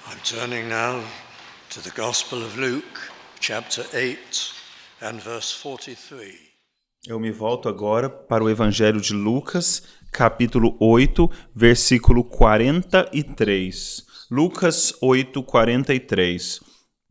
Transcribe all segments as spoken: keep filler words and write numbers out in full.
I'm turning now to the Gospel of Luke, chapter eight and verse forty-three. Eu me volto agora para o Evangelho de Lucas, capítulo oito, versículo quarenta e três. Lucas oito, quarenta e três.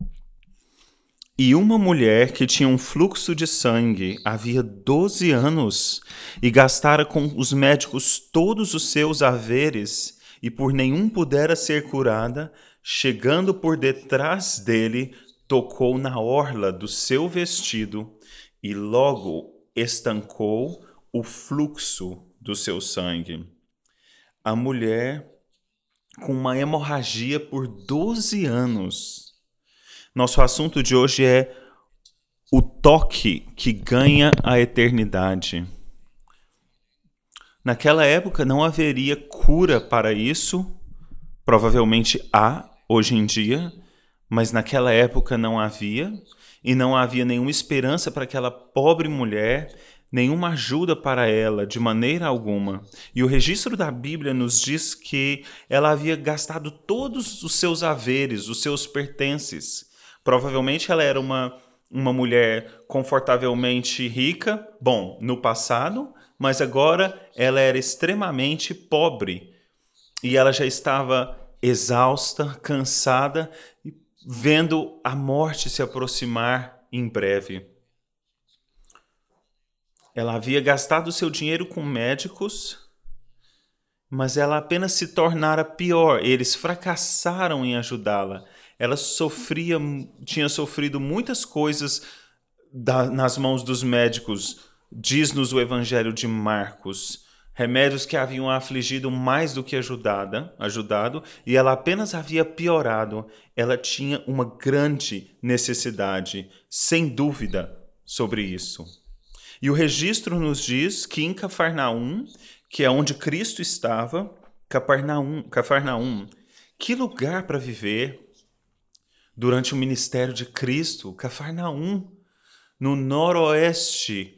E uma mulher que tinha um fluxo de sangue havia doze anos e gastara com os médicos todos os seus haveres e por nenhum pudera ser curada, chegando por detrás dele, tocou na orla do seu vestido e logo estancou o fluxo do seu sangue. A mulher com uma hemorragia por doze anos. Nosso assunto de hoje é o toque que ganha a eternidade. Naquela época não haveria cura para isso, provavelmente há hoje em dia, mas naquela época não havia, e não havia nenhuma esperança para aquela pobre mulher, nenhuma ajuda para ela, de maneira alguma. E o registro da Bíblia nos diz que ela havia gastado todos os seus haveres, os seus pertences. Provavelmente ela era uma, uma mulher confortavelmente rica, bom, no passado, mas agora ela era extremamente pobre. E ela já estava exausta, cansada, vendo a morte se aproximar em breve. Ela havia gastado seu dinheiro com médicos, mas ela apenas se tornara pior. Eles fracassaram em ajudá-la. Ela sofria, tinha sofrido muitas coisas da, nas mãos dos médicos, diz-nos o Evangelho de Marcos. Remédios que haviam afligido mais do que ajudada, ajudado, e ela apenas havia piorado. Ela tinha uma grande necessidade, sem dúvida, sobre isso. E o registro nos diz que em Cafarnaum, que é onde Cristo estava, Cafarnaum, Cafarnaum, que lugar para viver durante o ministério de Cristo, Cafarnaum, no noroeste,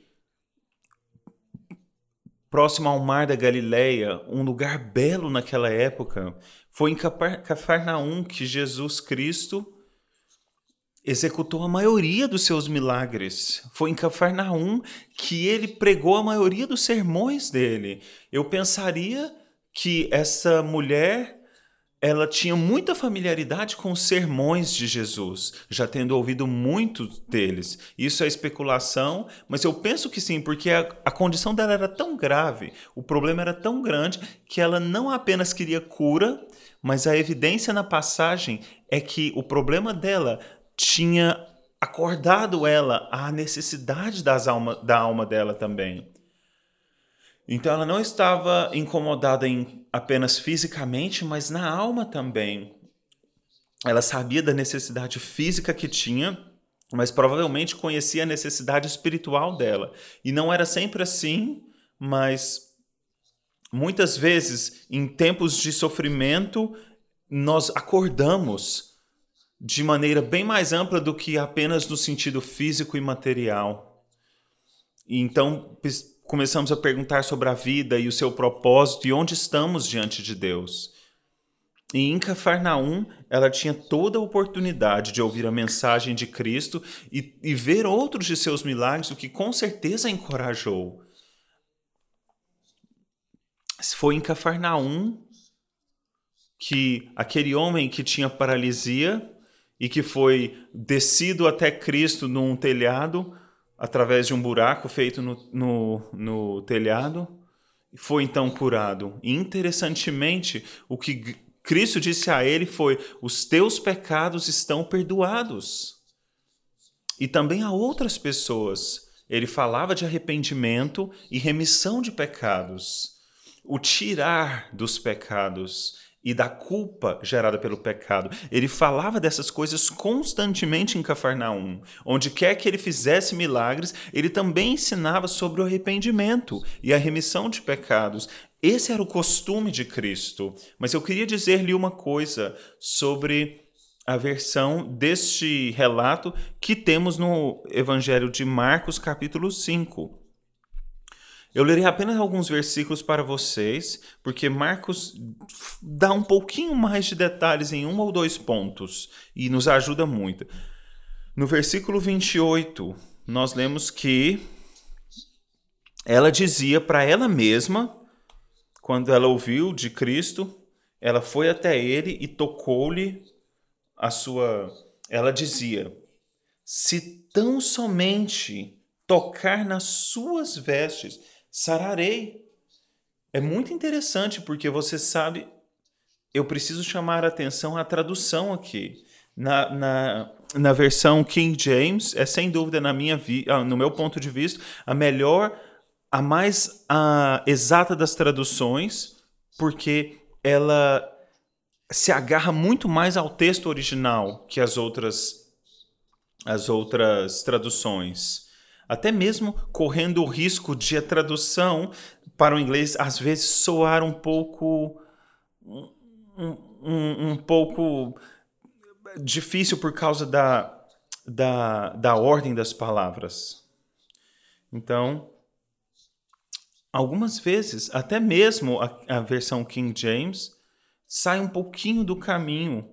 próximo ao mar da Galileia, um lugar belo naquela época. Foi em Cafarnaum que Jesus Cristo executou a maioria dos seus milagres. Foi em Cafarnaum que ele pregou a maioria dos sermões dele. Eu pensaria que essa mulher, ela tinha muita familiaridade com os sermões de Jesus, já tendo ouvido muitos deles. Isso é especulação, mas eu penso que sim, porque a, a condição dela era tão grave, o problema era tão grande, que ela não apenas queria cura, mas a evidência na passagem é que o problema dela tinha acordado ela à necessidade das alma, da alma dela também. Então ela não estava incomodada em, apenas fisicamente, mas na alma também. Ela sabia da necessidade física que tinha, mas provavelmente conhecia a necessidade espiritual dela. E não era sempre assim, mas muitas vezes, em tempos de sofrimento, nós acordamos de maneira bem mais ampla do que apenas no sentido físico e material. E então começamos a perguntar sobre a vida e o seu propósito e onde estamos diante de Deus. E em Cafarnaum, ela tinha toda a oportunidade de ouvir a mensagem de Cristo e, e ver outros de seus milagres, o que com certeza a encorajou. Foi em Cafarnaum que aquele homem que tinha paralisia e que foi descido até Cristo num telhado, através de um buraco feito no, no, no telhado, foi então curado. E interessantemente, o que Cristo disse a ele foi: os teus pecados estão perdoados. E também a outras pessoas. Ele falava de arrependimento e remissão de pecados. O tirar dos pecados e da culpa gerada pelo pecado. Ele falava dessas coisas constantemente em Cafarnaum. Onde quer que ele fizesse milagres, ele também ensinava sobre o arrependimento e a remissão de pecados. Esse era o costume de Cristo. Mas eu queria dizer-lhe uma coisa sobre a versão deste relato que temos no Evangelho de Marcos, capítulo cinco. Eu lerei apenas alguns versículos para vocês, porque Marcos dá um pouquinho mais de detalhes em um ou dois pontos e nos ajuda muito. No versículo vinte e oito, nós lemos que ela dizia para ela mesma, quando ela ouviu de Cristo, ela foi até ele e tocou-lhe a sua... Ela dizia, se tão somente tocar nas suas vestes, sararei. É muito interessante porque você sabe, eu preciso chamar a atenção à tradução aqui. Na, na, na versão King James, é sem dúvida, na minha vi, no meu ponto de vista, a melhor, a mais a, exata das traduções, porque ela se agarra muito mais ao texto original que as outras, as outras traduções. Até mesmo correndo o risco de a tradução para o inglês, às vezes, soar um pouco... Um, um, um pouco difícil por causa da, da, da ordem das palavras. Então, algumas vezes, até mesmo a, a versão King James sai um pouquinho do caminho,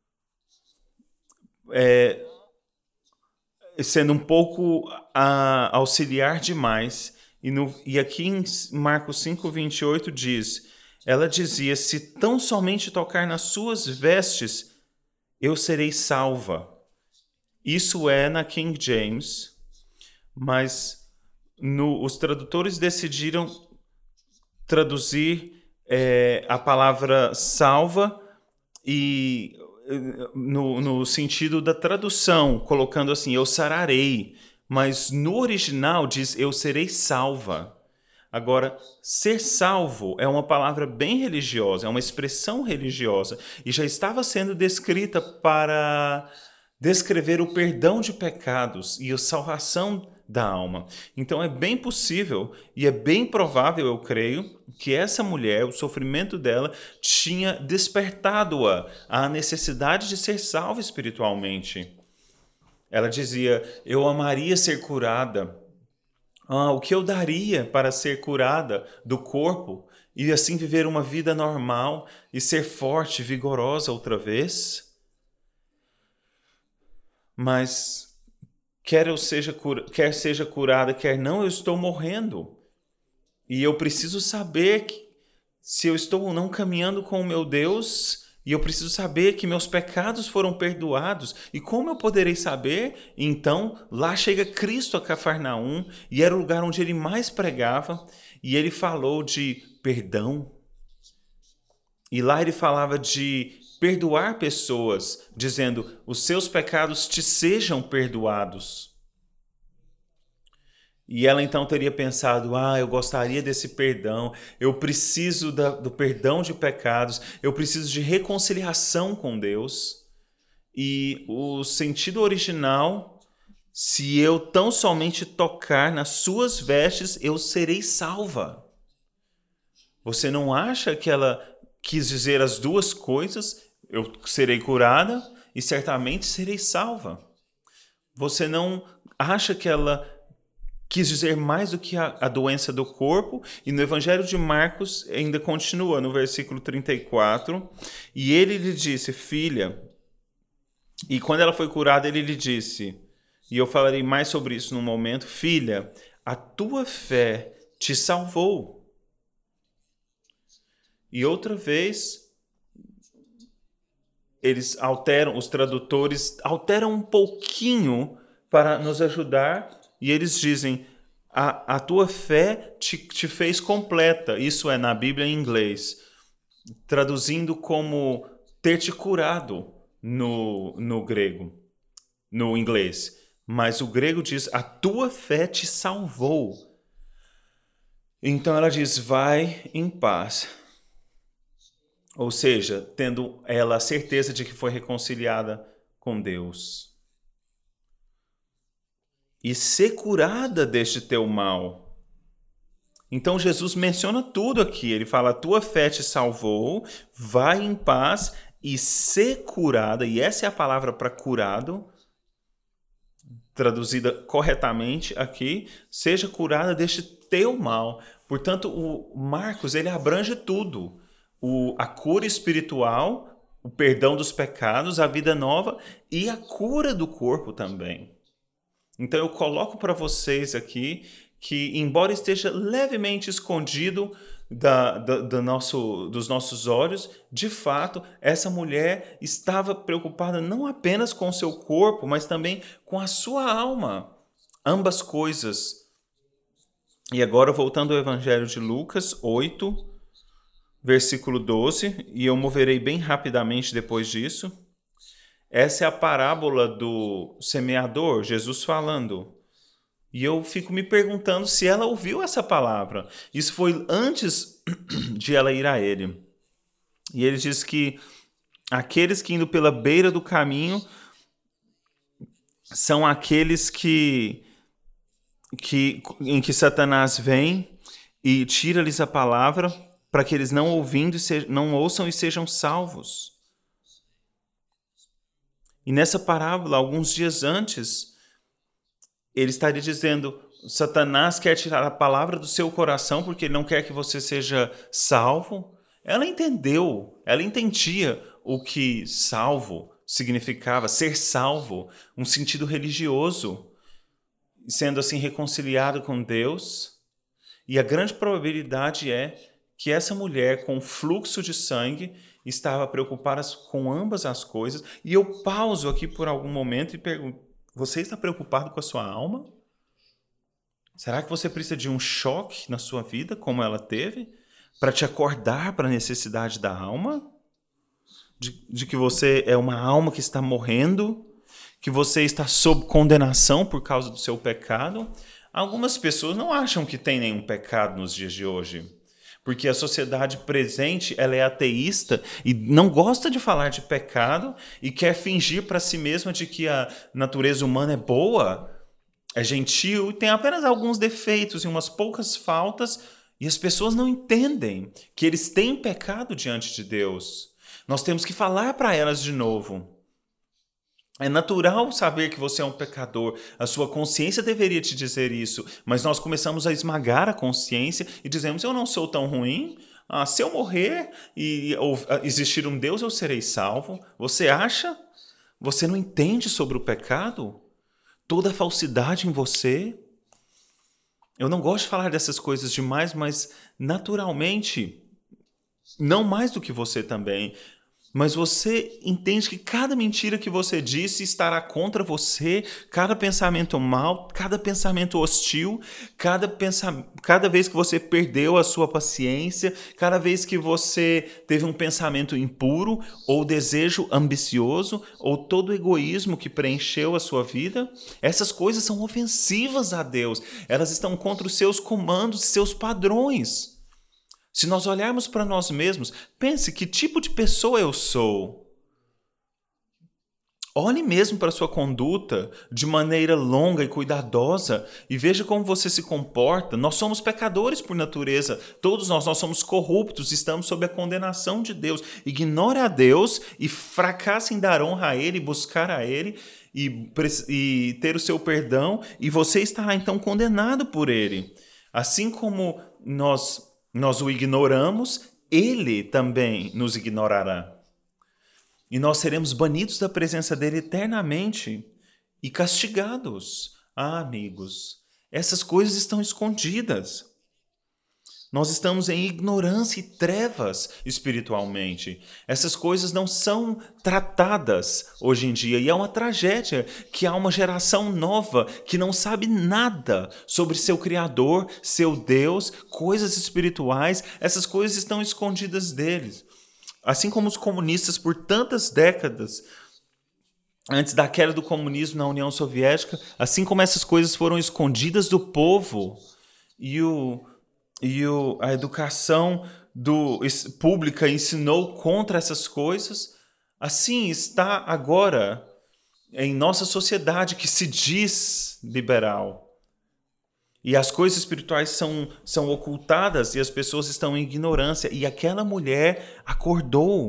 é, sendo um pouco a, auxiliar demais. E, no, e aqui em Marcos cinco, vinte e oito diz, ela dizia, se tão somente tocar nas suas vestes, eu serei salva. Isso é na King James, mas no, os tradutores decidiram traduzir é, a palavra salva e no, no sentido da tradução, colocando assim, eu sararei, mas no original diz, eu serei salva. Agora, ser salvo é uma palavra bem religiosa, é uma expressão religiosa, e já estava sendo descrita para descrever o perdão de pecados e a salvação da alma. Então é bem possível e é bem provável, eu creio, que essa mulher, o sofrimento dela, tinha despertado-a à necessidade de ser salva espiritualmente. Ela dizia, eu amaria ser curada. Ah, o que eu daria para ser curada do corpo e assim viver uma vida normal e ser forte, vigorosa outra vez? Mas quer eu seja cura, quer seja curada, quer não, eu estou morrendo. E eu preciso saber que, se eu estou ou não caminhando com o meu Deus, e eu preciso saber que meus pecados foram perdoados. E como eu poderei saber? Então, lá chega Cristo a Cafarnaum, e era o lugar onde ele mais pregava, e ele falou de perdão. E lá ele falava de perdoar pessoas, dizendo, os seus pecados te sejam perdoados. E ela então teria pensado, ah, eu gostaria desse perdão, eu preciso da, do perdão de pecados, eu preciso de reconciliação com Deus. E o sentido original, se eu tão somente tocar nas suas vestes, eu serei salva. Você não acha que ela quis dizer as duas coisas? Eu serei curada e certamente serei salva. Você não acha que ela quis dizer mais do que a, a doença do corpo? E no Evangelho de Marcos ainda continua no versículo trinta e quatro. E ele lhe disse, filha, e quando ela foi curada, ele lhe disse, e eu falarei mais sobre isso num momento, filha, a tua fé te salvou. E outra vez, eles alteram, os tradutores alteram um pouquinho para nos ajudar, e eles dizem, a, a tua fé te, te fez completa. Isso é na Bíblia em inglês, traduzindo como ter te curado no, no grego, no inglês. Mas o grego diz, a tua fé te salvou. Então ela diz, vai em paz. Ou seja, tendo ela a certeza de que foi reconciliada com Deus. E ser curada deste teu mal. Então Jesus menciona tudo aqui. Ele fala, a tua fé te salvou, vai em paz e ser curada. E essa é a palavra para curado. traduzida corretamente aqui, seja curada deste teu mal. Portanto, o Marcos, ele abrange tudo. O, a cura espiritual, o perdão dos pecados, a vida nova e a cura do corpo também. Então eu coloco para vocês aqui que, embora esteja levemente escondido da, da, da nosso, dos nossos olhos, de fato, essa mulher estava preocupada não apenas com o seu corpo, mas também com a sua alma. Ambas coisas. E agora, voltando ao Evangelho de Lucas oito, versículo doze, e eu moverei bem rapidamente depois disso. Essa é a parábola do semeador, Jesus falando. E eu fico me perguntando se ela ouviu essa palavra. Isso foi antes de ela ir a ele. E ele diz que aqueles que indo pela beira do caminho são aqueles que, que em que Satanás vem e tira-lhes a palavra para que eles não ouvindo e se, não ouçam e sejam salvos. E nessa parábola, alguns dias antes, ele estaria dizendo: Satanás quer tirar a palavra do seu coração porque ele não quer que você seja salvo. Ela entendeu, ela entendia o que salvo significava, ser salvo, um sentido religioso, sendo assim reconciliado com Deus. E a grande probabilidade é que essa mulher com fluxo de sangue estava preocupada com ambas as coisas. E eu pauso aqui por algum momento e pergunto: você está preocupado com a sua alma? Será que você precisa de um choque na sua vida, como ela teve, para te acordar para a necessidade da alma? De, de que você é uma alma que está morrendo? Que você está sob condenação por causa do seu pecado? Algumas pessoas não acham que tem nenhum pecado nos dias de hoje. Porque a sociedade presente, ela é ateísta e não gosta de falar de pecado e quer fingir para si mesma de que a natureza humana é boa, é gentil e tem apenas alguns defeitos e umas poucas faltas, e as pessoas não entendem que eles têm pecado diante de Deus. Nós temos que falar para elas de novo. É natural saber que você é um pecador. A sua consciência deveria te dizer isso. Mas nós começamos a esmagar a consciência e dizemos: eu não sou tão ruim. Ah, se eu morrer e ou, existir um Deus, eu serei salvo. Você acha? Você não entende sobre o pecado? Toda a falsidade em você? Eu não gosto de falar dessas coisas demais, mas naturalmente, não mais do que você também. Mas você entende que cada mentira que você disse estará contra você, cada pensamento mau, cada pensamento hostil, cada, pensa... cada vez que você perdeu a sua paciência, cada vez que você teve um pensamento impuro, ou desejo ambicioso, ou todo o egoísmo que preencheu a sua vida, essas coisas são ofensivas a Deus. Elas estão contra os seus comandos e seus padrões. Se nós olharmos para nós mesmos, pense: que tipo de pessoa eu sou? Olhe mesmo para a sua conduta de maneira longa e cuidadosa e veja como você se comporta. Nós somos pecadores por natureza. Todos nós, nós somos corruptos, estamos sob a condenação de Deus. Ignore a Deus e fracasse em dar honra a Ele, buscar a Ele e, e ter o seu perdão, e você estará então condenado por Ele. Assim como nós... nós o ignoramos, ele também nos ignorará. E nós seremos banidos da presença dele eternamente e castigados. Ah, amigos, essas coisas estão escondidas. Nós estamos em ignorância e trevas espiritualmente. Essas coisas não são tratadas hoje em dia. E é uma tragédia que há uma geração nova que não sabe nada sobre seu Criador, seu Deus, coisas espirituais. Essas coisas estão escondidas deles. Assim como os comunistas, por tantas décadas, antes da queda do comunismo na União Soviética, assim como essas coisas foram escondidas do povo e o... E o, a educação do, pública ensinou contra essas coisas, assim está agora em nossa sociedade que se diz liberal. E as coisas espirituais são, são ocultadas e as pessoas estão em ignorância. E aquela mulher acordou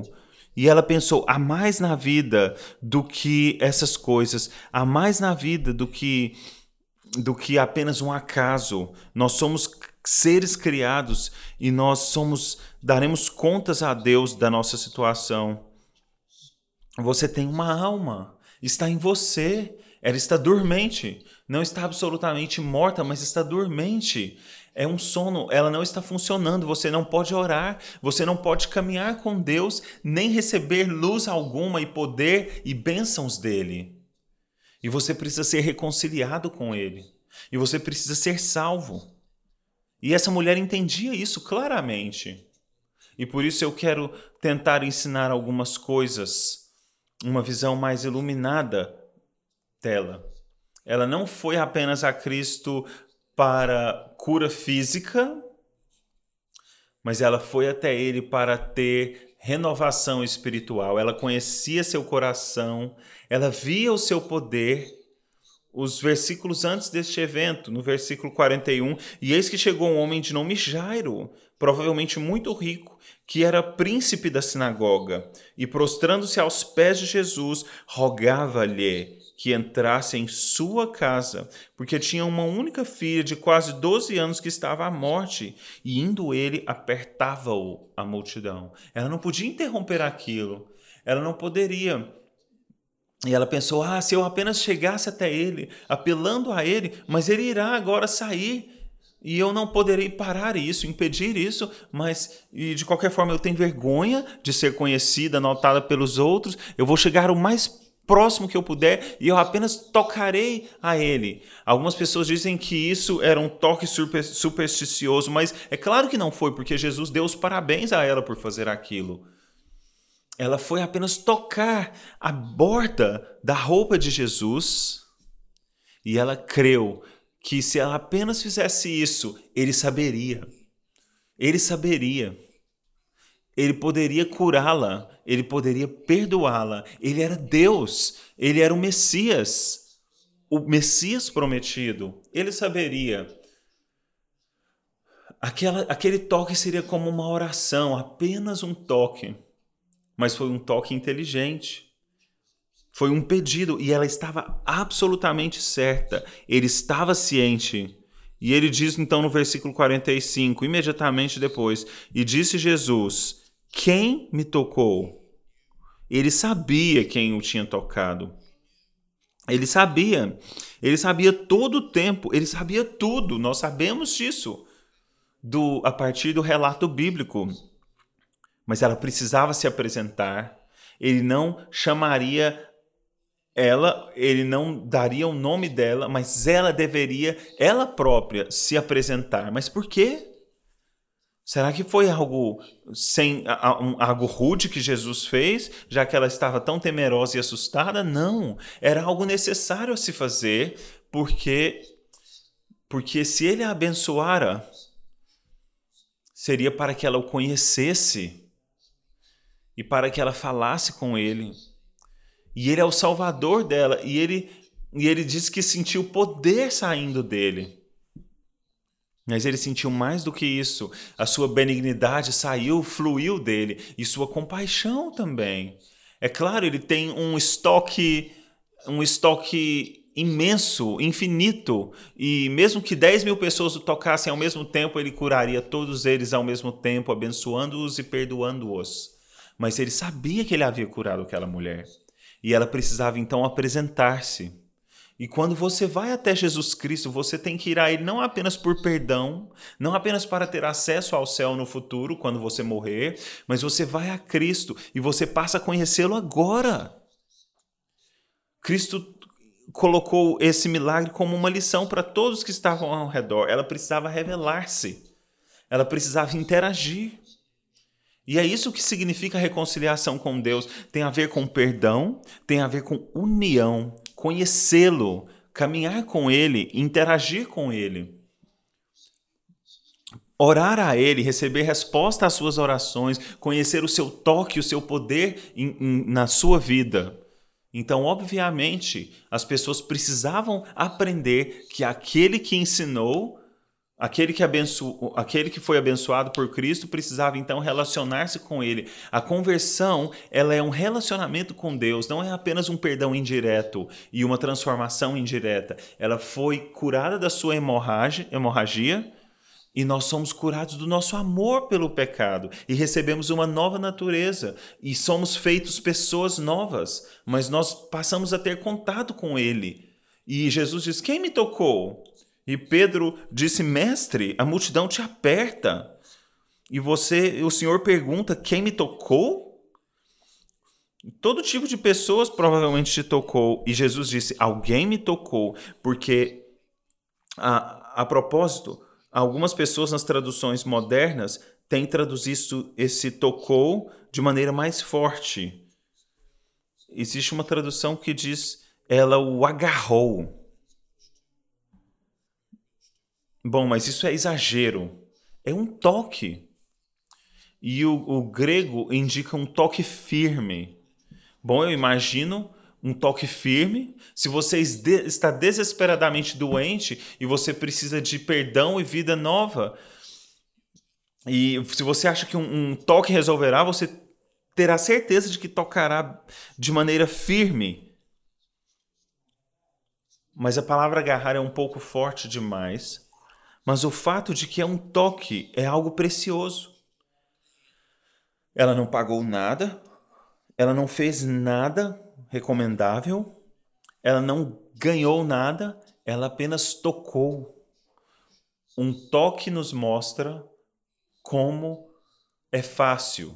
E ela pensou, há mais na vida do que essas coisas, há mais na vida do que, do que apenas um acaso. Nós somos seres criados e nós somos, daremos contas a Deus da nossa situação. Você tem uma alma, está em você, ela está dormente, não está absolutamente morta, mas está dormente. É um sono, ela não está funcionando, você não pode orar, você não pode caminhar com Deus, nem receber luz alguma e poder e bênçãos dele. E você precisa ser reconciliado com ele, e você precisa ser salvo. E essa mulher entendia isso claramente. E por isso eu quero tentar ensinar algumas coisas, uma visão mais iluminada dela. Ela não foi apenas a Cristo para cura física, mas ela foi até ele para ter renovação espiritual. Ela conhecia seu coração, ela via o seu poder. Os versículos antes deste evento, no versículo quarenta e um, e eis que chegou um homem de nome Jairo, provavelmente muito rico, que era príncipe da sinagoga, e prostrando-se aos pés de Jesus, rogava-lhe que entrasse em sua casa, porque tinha uma única filha de quase doze anos que estava à morte, e indo ele, apertava-o a multidão. Ela não podia interromper aquilo, ela não poderia. E ela pensou, ah, se eu apenas chegasse até ele, apelando a ele, mas ele irá agora sair, e eu não poderei parar isso, impedir isso, mas e de qualquer forma eu tenho vergonha de ser conhecida, notada pelos outros, eu vou chegar o mais próximo que eu puder e eu apenas tocarei a ele. Algumas pessoas dizem que isso era um toque super, supersticioso, mas é claro que não foi, porque Jesus deu os parabéns a ela por fazer aquilo. Ela foi apenas tocar a borda da roupa de Jesus e ela creu que se ela apenas fizesse isso, ele saberia. Ele saberia. Ele poderia curá-la, ele poderia perdoá-la. Ele era Deus, ele era o Messias, o Messias prometido. Ele saberia. Aquela, aquele toque seria como uma oração, apenas um toque. Mas foi um toque inteligente. Foi um pedido e ela estava absolutamente certa. Ele estava ciente. E ele diz então no versículo quarenta e cinco, imediatamente depois, e disse Jesus, quem me tocou? Ele sabia quem o tinha tocado. Ele sabia. Ele sabia todo o tempo. Ele sabia tudo. Nós sabemos disso do, a partir do relato bíblico. Mas ela precisava se apresentar. Ele não chamaria ela, ele não daria o nome dela, mas ela deveria, ela própria, se apresentar. Mas por quê? Será que foi algo, sem, algo rude que Jesus fez, já que ela estava tão temerosa e assustada? Não, era algo necessário a se fazer, porque, porque se ele a abençoara, seria para que ela o conhecesse e para que ela falasse com ele. E ele é o salvador dela, e ele, e ele diz que sentiu poder saindo dele. Mas ele sentiu mais do que isso. A sua benignidade saiu, fluiu dele. E sua compaixão também. É claro, ele tem um estoque, um estoque imenso, infinito. E mesmo que dez mil pessoas o tocassem ao mesmo tempo, ele curaria todos eles ao mesmo tempo, abençoando-os e perdoando-os. Mas ele sabia que ele havia curado aquela mulher. E ela precisava então apresentar-se. E quando você vai até Jesus Cristo, você tem que ir a Ele não apenas por perdão, não apenas para ter acesso ao céu no futuro, quando você morrer, mas você vai a Cristo e você passa a conhecê-lo agora. Cristo colocou esse milagre como uma lição para todos que estavam ao redor. Ela precisava revelar-se, ela precisava interagir. E é isso que significa reconciliação com Deus. Tem a ver com perdão, tem a ver com união, conhecê-lo, caminhar com Ele, interagir com Ele. Orar a Ele, receber resposta às suas orações, conhecer o seu toque, o seu poder em, em, na sua vida. Então, obviamente, as pessoas precisavam aprender que aquele que ensinou Aquele que, abenço... Aquele que foi abençoado por Cristo precisava então relacionar-se com Ele. A conversão, ela é um relacionamento com Deus, não é apenas um perdão indireto e uma transformação indireta. Ela foi curada da sua hemorragia, hemorragia e nós somos curados do nosso amor pelo pecado e recebemos uma nova natureza e somos feitos pessoas novas, mas nós passamos a ter contato com Ele. E Jesus diz, quem me tocou? E Pedro disse, mestre, a multidão te aperta. E você, o Senhor pergunta, quem me tocou? Todo tipo de pessoas provavelmente te tocou. E Jesus disse, alguém me tocou. Porque, a, a propósito, algumas pessoas nas traduções modernas têm traduzido esse tocou de maneira mais forte. Existe uma tradução que diz, ela o agarrou. Bom, mas isso é exagero. É um toque. E o, o grego indica um toque firme. Bom, eu imagino um toque firme. Se você está desesperadamente doente e você precisa de perdão e vida nova, e se você acha que um, um toque resolverá, você terá certeza de que tocará de maneira firme. Mas a palavra agarrar é um pouco forte demais. Mas o fato de que é um toque é algo precioso. Ela não pagou nada, ela não fez nada recomendável, ela não ganhou nada, ela apenas tocou. Um toque nos mostra como é fácil.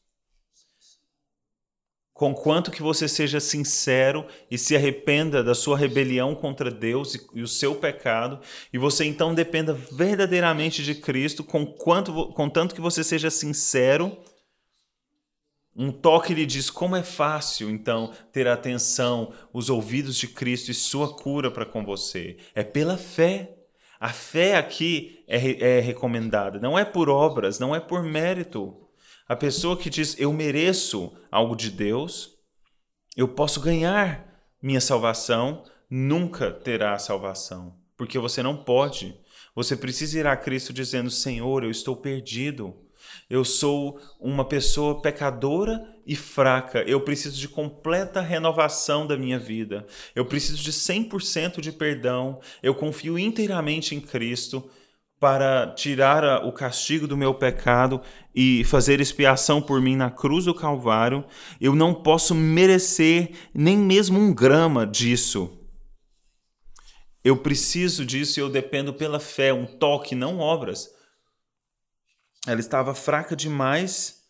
Conquanto que você seja sincero e se arrependa da sua rebelião contra Deus e, e o seu pecado, e você então dependa verdadeiramente de Cristo, conquanto, contanto que você seja sincero, um toque lhe diz como é fácil, então, ter a atenção, os ouvidos de Cristo e sua cura para com você. É pela fé. A fé aqui é, é recomendada, não é por obras, não é por mérito. A pessoa que diz, eu mereço algo de Deus, eu posso ganhar minha salvação, nunca terá salvação. Porque você não pode. Você precisa ir a Cristo dizendo, Senhor, eu estou perdido. Eu sou uma pessoa pecadora e fraca. Eu preciso de completa renovação da minha vida. Eu preciso de cem por cento de perdão. Eu confio inteiramente em Cristo para tirar o castigo do meu pecado e fazer expiação por mim na cruz do Calvário. Eu não posso merecer nem mesmo um grama disso. Eu preciso disso e eu dependo pela fé, um toque, não obras. Ela estava fraca demais,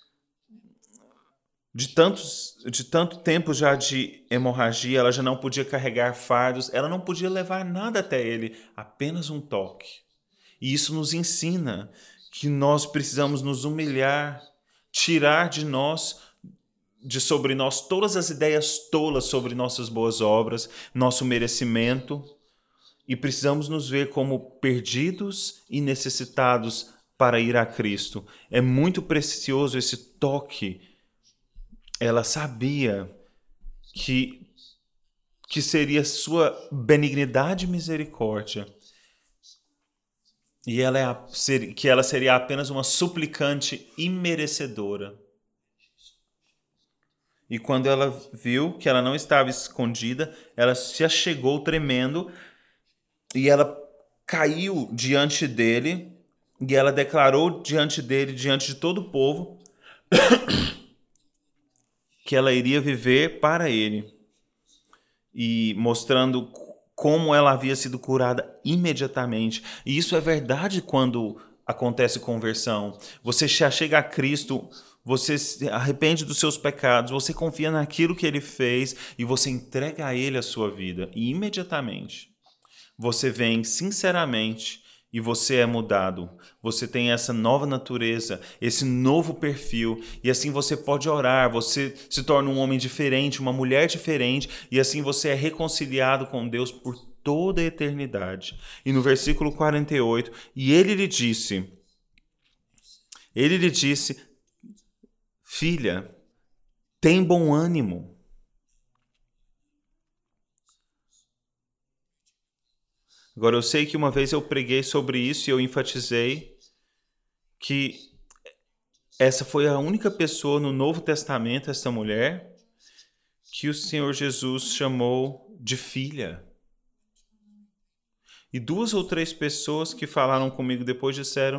de, tantos, de tanto tempo já de hemorragia, ela já não podia carregar fardos, ela não podia levar nada até ele, apenas um toque. E isso nos ensina que nós precisamos nos humilhar, tirar de nós, de sobre nós, todas as ideias tolas sobre nossas boas obras, nosso merecimento, e precisamos nos ver como perdidos e necessitados para ir a Cristo. É muito precioso esse toque. Ela sabia que, que seria sua benignidade e misericórdia. E ela é a, que ela seria apenas uma suplicante imerecedora. E quando ela viu que ela não estava escondida, ela se achegou tremendo e ela caiu diante dele e ela declarou diante dele, diante de todo o povo, que ela iria viver para ele. E mostrando como ela havia sido curada imediatamente. E isso é verdade quando acontece conversão. Você se achega a Cristo, você se arrepende dos seus pecados, você confia naquilo que ele fez e você entrega a ele a sua vida. E imediatamente você vem sinceramente e você é mudado. Você tem essa nova natureza, esse novo perfil, e assim você pode orar, você se torna um homem diferente, uma mulher diferente, e assim você é reconciliado com Deus por toda a eternidade. E no versículo quarenta e oito, e ele lhe disse, ele lhe disse, filha, tem bom ânimo. Agora, eu sei que uma vez eu preguei sobre isso e eu enfatizei que essa foi a única pessoa no Novo Testamento, essa mulher, que o Senhor Jesus chamou de filha. E duas ou três pessoas que falaram comigo depois disseram: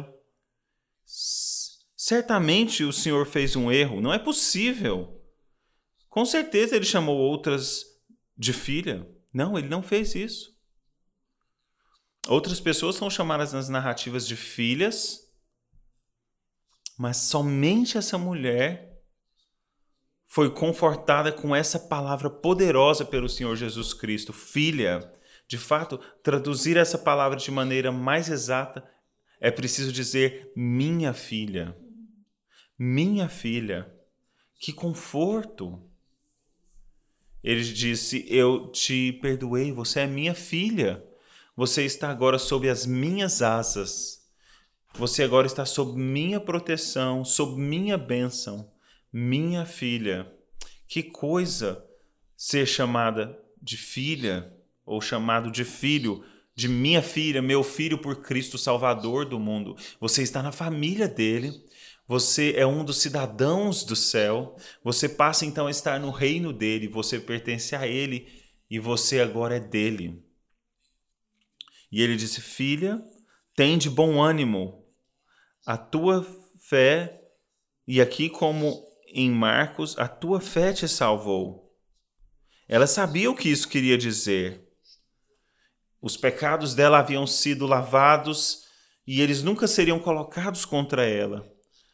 certamente o Senhor fez um erro, não é possível. Com certeza ele chamou outras de filha. Não, ele não fez isso. Outras pessoas são chamadas nas narrativas de filhas, mas somente essa mulher foi confortada com essa palavra poderosa pelo Senhor Jesus Cristo, filha. De fato, traduzir essa palavra de maneira mais exata é preciso dizer minha filha. Minha filha. Que conforto. Ele disse: eu te perdoei, você é minha filha. Você está agora sob as minhas asas. Você agora está sob minha proteção, sob minha bênção. Minha filha. Que coisa ser chamada de filha, ou chamado de filho, de minha filha, meu filho por Cristo Salvador do mundo. Você está na família dele. Você é um dos cidadãos do céu. Você passa então a estar no reino dele. Você pertence a ele e você agora é dele. E ele disse: filha, tem de bom ânimo. A tua fé, e aqui como em Marcos, a tua fé te salvou. Ela sabia o que isso queria dizer. Os pecados dela haviam sido lavados e eles nunca seriam colocados contra ela.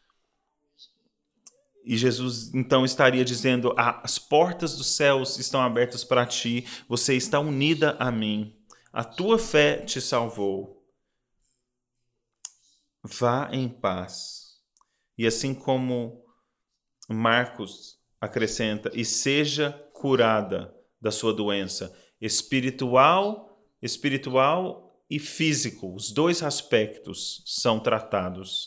E Jesus então estaria dizendo: as portas dos céus estão abertas para ti, você está unida a mim, a tua fé te salvou. Vá em paz. E assim como Marcos acrescenta: e seja curada da sua doença espiritual, espiritual e físico. Os dois aspectos são tratados.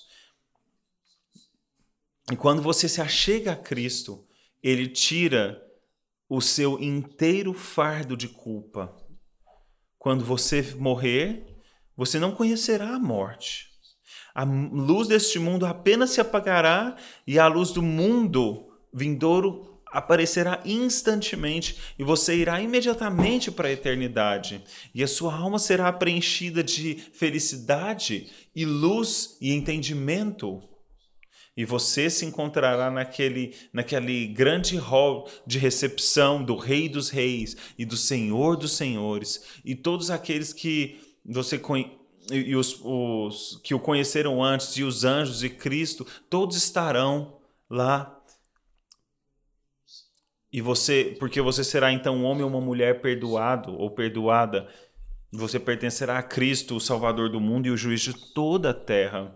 E quando você se achega a Cristo, ele tira o seu inteiro fardo de culpa. Quando você morrer, você não conhecerá a morte. A luz deste mundo apenas se apagará e a luz do mundo vindouro aparecerá instantemente e você irá imediatamente para a eternidade. E a sua alma será preenchida de felicidade e luz e entendimento. E você se encontrará naquele, naquele grande hall de recepção do Rei dos Reis e do Senhor dos Senhores. E todos aqueles que você conhece, e os, os que o conheceram antes, e os anjos e Cristo, todos estarão lá. E você, porque você será então um homem ou uma mulher perdoado ou perdoada. Você pertencerá a Cristo, o Salvador do mundo e o juiz de toda a terra.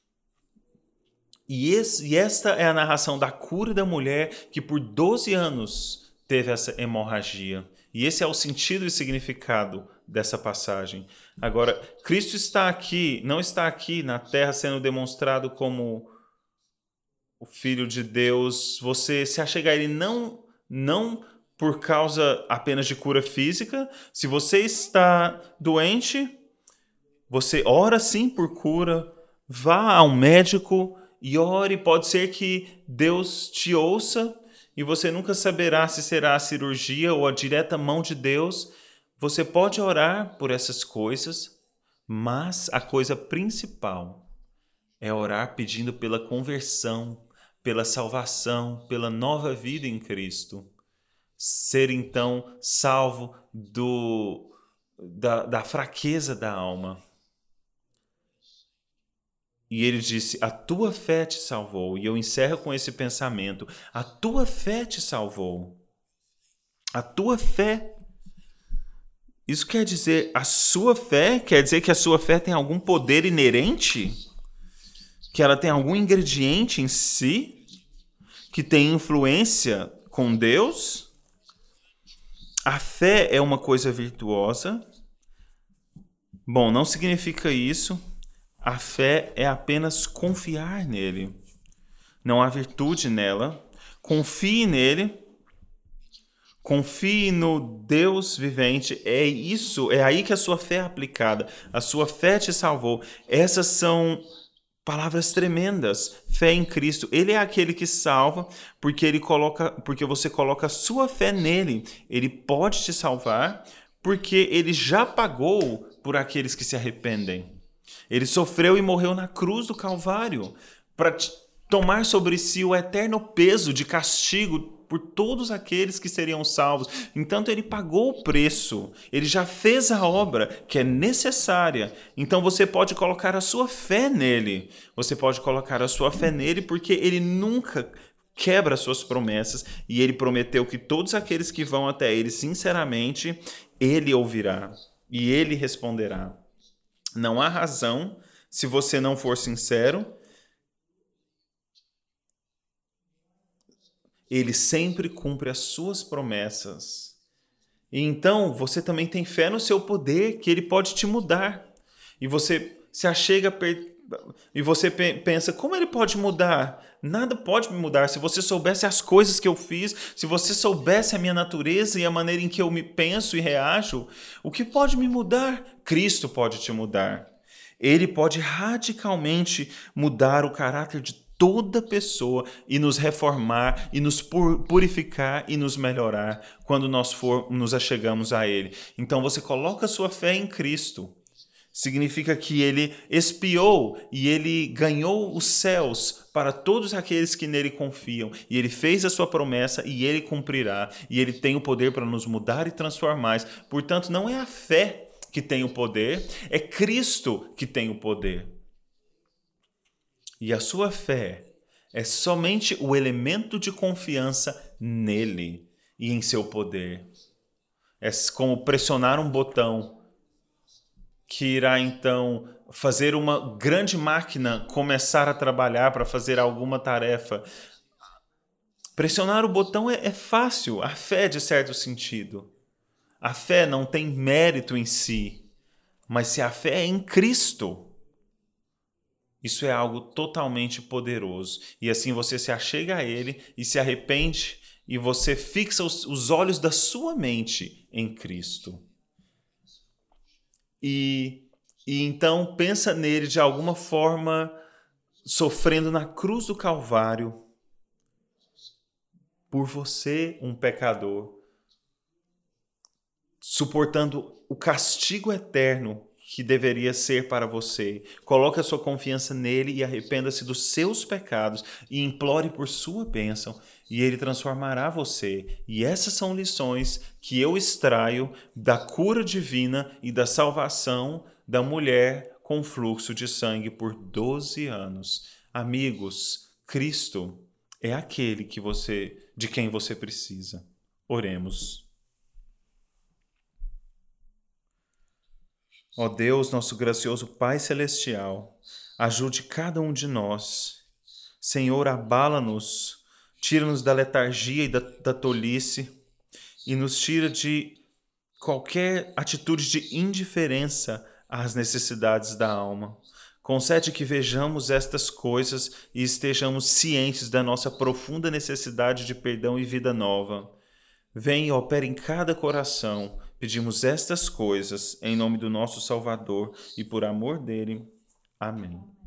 E, esse, e esta é a narração da cura da mulher que por doze anos teve essa hemorragia. E esse é o sentido e significado dessa passagem. Agora, Cristo está aqui, não está aqui na terra sendo demonstrado como o Filho de Deus. Você se achega a ele não, não por causa apenas de cura física. Se você está doente, você ora sim por cura, vá ao médico e ore, pode ser que Deus te ouça e você nunca saberá se será a cirurgia ou a direta mão de Deus. Você pode orar por essas coisas, mas a coisa principal é orar pedindo pela conversão, pela salvação, pela nova vida em Cristo. Ser então salvo do, da, da fraqueza da alma. E ele disse: a tua fé te salvou. E eu encerro com esse pensamento: a tua fé te salvou. A tua fé. Isso quer dizer, a sua fé, quer dizer que a sua fé tem algum poder inerente? Que ela tem algum ingrediente em si? Que tem influência com Deus? A fé é uma coisa virtuosa? Bom, não significa isso. A fé é apenas confiar nele. Não há virtude nela. Confie nele Confie no Deus vivente. É isso, é aí que a sua fé é aplicada. A sua fé te salvou. Essas são palavras tremendas. Fé em Cristo. Ele é aquele que salva porque ele coloca, porque você coloca a sua fé nele. Ele pode te salvar porque ele já pagou por aqueles que se arrependem. Ele sofreu e morreu na cruz do Calvário para tomar sobre si o eterno peso de castigo por todos aqueles que seriam salvos. Então ele pagou o preço, ele já fez a obra que é necessária. Então você pode colocar a sua fé nele. Você pode colocar a sua fé nele porque ele nunca quebra suas promessas e ele prometeu que todos aqueles que vão até ele sinceramente, ele ouvirá e ele responderá. Não há razão, se você não for sincero, ele sempre cumpre as suas promessas. E então você também tem fé no seu poder, que ele pode te mudar. E você se achega per... e você pensa, como ele pode mudar? Nada pode me mudar. Se você soubesse as coisas que eu fiz, se você soubesse a minha natureza e a maneira em que eu me penso e reajo, o que pode me mudar? Cristo pode te mudar. Ele pode radicalmente mudar o caráter de toda pessoa e nos reformar e nos purificar e nos melhorar quando nós for, nos achegamos a ele. Então você coloca a sua fé em Cristo. Significa que ele expiou e ele ganhou os céus para todos aqueles que nele confiam. E ele fez a sua promessa e ele cumprirá. E ele tem o poder para nos mudar e transformar. Portanto, não é a fé que tem o poder, é Cristo que tem o poder. E a sua fé é somente o elemento de confiança nele e em seu poder. É como pressionar um botão que irá então fazer uma grande máquina começar a trabalhar para fazer alguma tarefa. Pressionar o botão é, é fácil, a fé de certo sentido. A fé não tem mérito em si, mas se a fé é em Cristo, isso é algo totalmente poderoso. E assim você se achega a ele e se arrepende e você fixa os, os olhos da sua mente em Cristo. E, e então pensa nele de alguma forma sofrendo na cruz do Calvário por você, um pecador, suportando o castigo eterno que deveria ser para você. Coloque a sua confiança nele e arrependa-se dos seus pecados e implore por sua bênção e ele transformará você. E essas são lições que eu extraio da cura divina e da salvação da mulher com fluxo de sangue por doze anos. Amigos, Cristo é aquele que você, de quem você precisa. Oremos. Ó Deus, nosso gracioso Pai Celestial, ajude cada um de nós. Senhor, abala-nos, tira-nos da letargia e da, da tolice e nos tira de qualquer atitude de indiferença às necessidades da alma. Concede que vejamos estas coisas e estejamos cientes da nossa profunda necessidade de perdão e vida nova. Vem e opera em cada coração. Pedimos estas coisas em nome do nosso Salvador e por amor dele. Amém.